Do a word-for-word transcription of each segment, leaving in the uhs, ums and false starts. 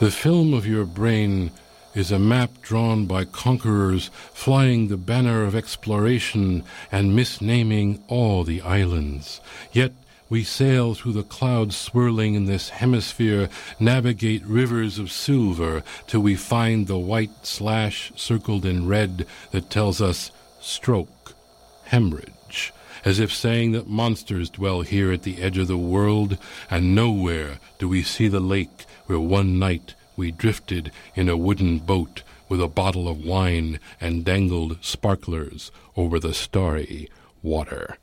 The film of your brain is a map drawn by conquerors flying the banner of exploration and misnaming all the islands. Yet we sail through the clouds swirling in this hemisphere, navigate rivers of silver till we find the white slash circled in red that tells us stroke, hemorrhage, as if saying that monsters dwell here at the edge of the world, and nowhere do we see the lake where one night we drifted in a wooden boat with a bottle of wine and dangled sparklers over the starry water.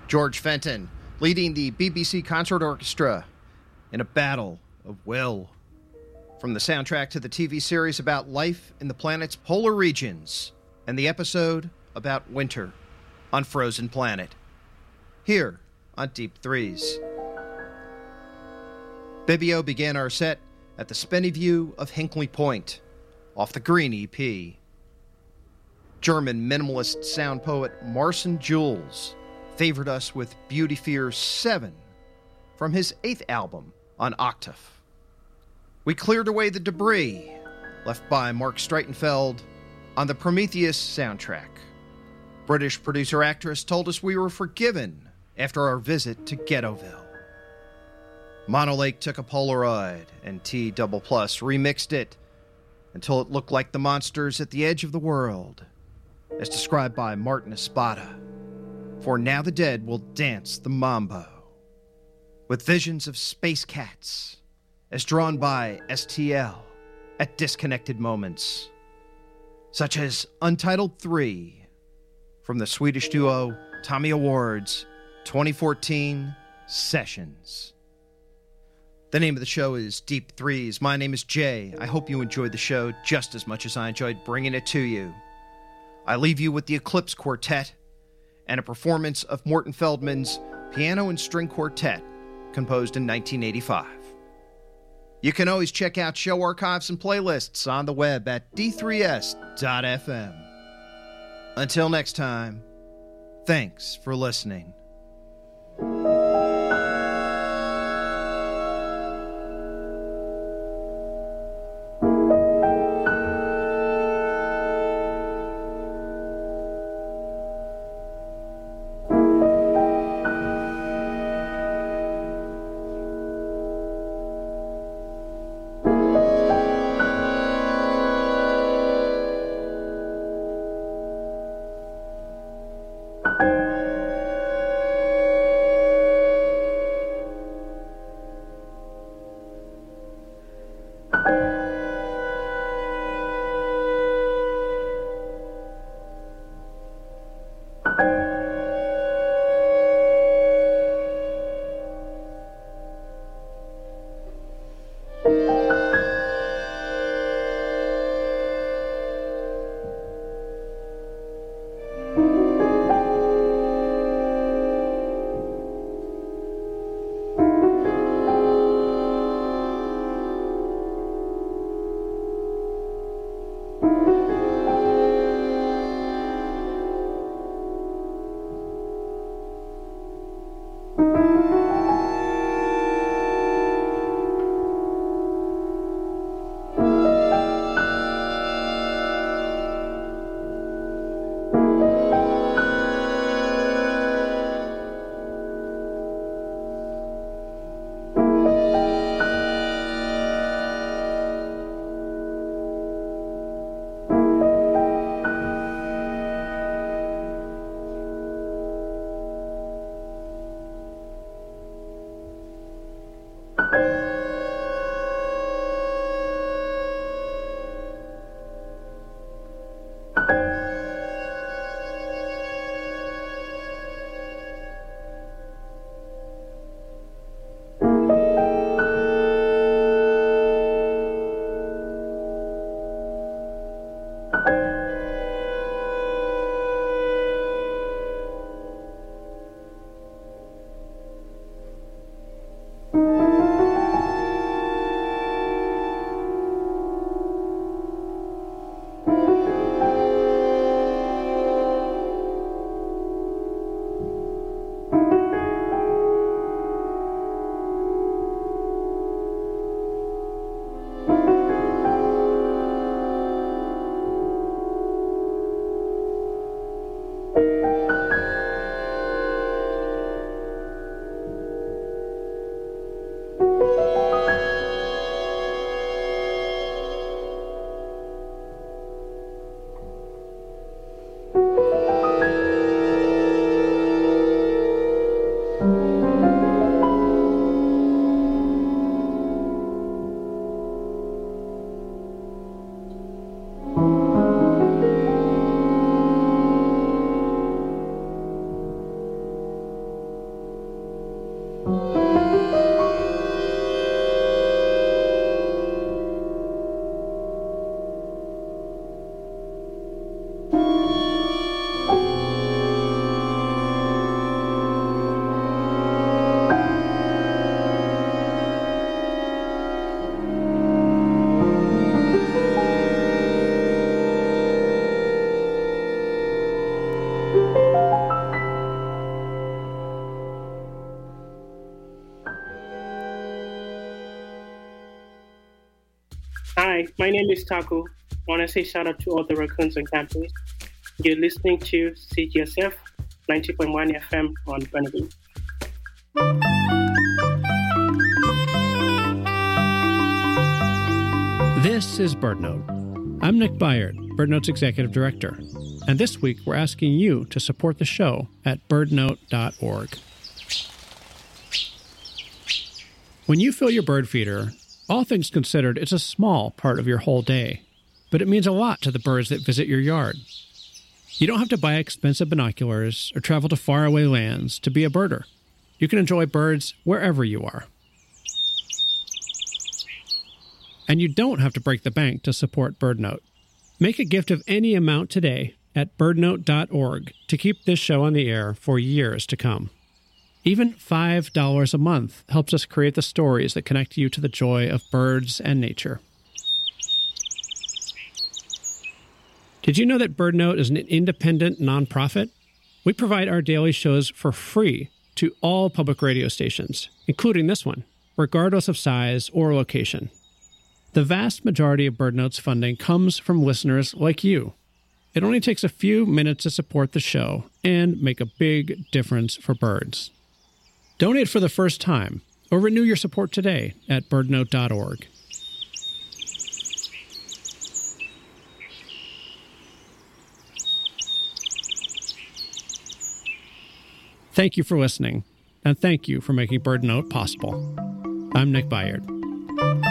George Fenton, leading the B B C Concert Orchestra in a battle of will. From the soundtrack to the T V series about life in the planet's polar regions, and the episode about winter on Frozen Planet. Here on Deep Threes. Bibio began our set at the Spenny View of Hinkley Point, off the Green E P. German minimalist sound poet Marcin Jules favored us with Beauty Fear seven from his eighth album on Octave. We cleared away the debris left by Mark Streitenfeld on the Prometheus soundtrack. British producer-actress told us we were forgiven after our visit to Ghettoville. Monolake took a Polaroid, and T Double Plus remixed it until it looked like the monsters at the edge of the world, as described by Martin Espada. For now the dead will dance the mambo, with visions of space cats, as drawn by S T L at disconnected moments, such as Untitled three from the Swedish duo Tommy Awards twenty fourteen Sessions. The name of the show is Deep Threes. My name is Jay. I hope you enjoyed the show just as much as I enjoyed bringing it to you. I leave you with the Eclipse Quartet and a performance of Morton Feldman's Piano and String Quartet, composed in nineteen eighty-five. You can always check out show archives and playlists on the web at d three s dot f m. Until next time, thanks for listening. Hi, my name is Taco. I want to say shout out to all the raccoons on campus. You're listening to C G S F ninety point one F M on Burnaby. This is BirdNote. I'm Nick Byard, BirdNote's Executive Director, and this week we're asking you to support the show at birdnote dot org. When you fill your bird feeder, all things considered, it's a small part of your whole day, but it means a lot to the birds that visit your yard. You don't have to buy expensive binoculars or travel to faraway lands to be a birder. You can enjoy birds wherever you are. And you don't have to break the bank to support BirdNote. Make a gift of any amount today at birdnote dot org to keep this show on the air for years to come. Even five dollars a month helps us create the stories that connect you to the joy of birds and nature. Did you know that BirdNote is an independent nonprofit? We provide our daily shows for free to all public radio stations, including this one, regardless of size or location. The vast majority of BirdNote's funding comes from listeners like you. It only takes a few minutes to support the show and make a big difference for birds. Donate for the first time or renew your support today at birdnote dot org. Thank you for listening, and thank you for making BirdNote possible. I'm Nick Byard.